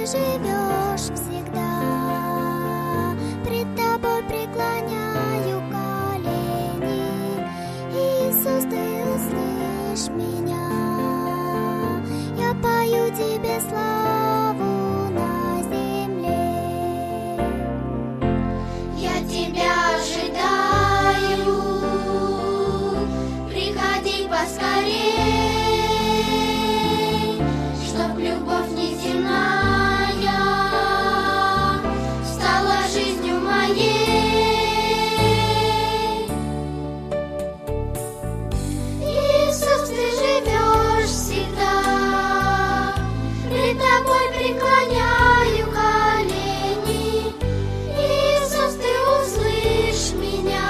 живешь всегда. Пред тобой преклоняю колени. Иисус, ты услышь меня. Я пою тебе славу на земле. Я тебя ожидаю, приходи поскорей, чтоб любовь неземная стала жизнью моей. Иисус, ты живешь всегда, пред тобой преклоняю колени. Иисус, ты услышь меня,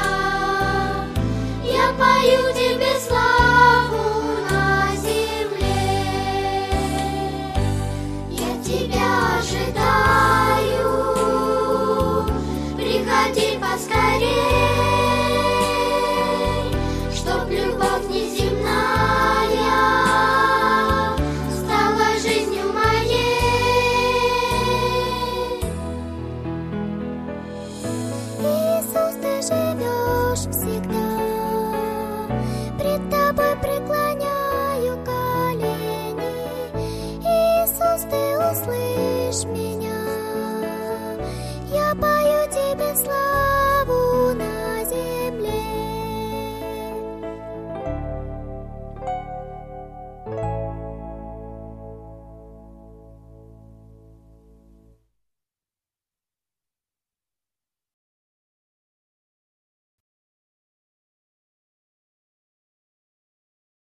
я пою тебе славу на земле. Я тебя ожидаю, приходи поскорей, чтоб любовь неземная стала жизнью моей. Иисус, ты живешь всегда.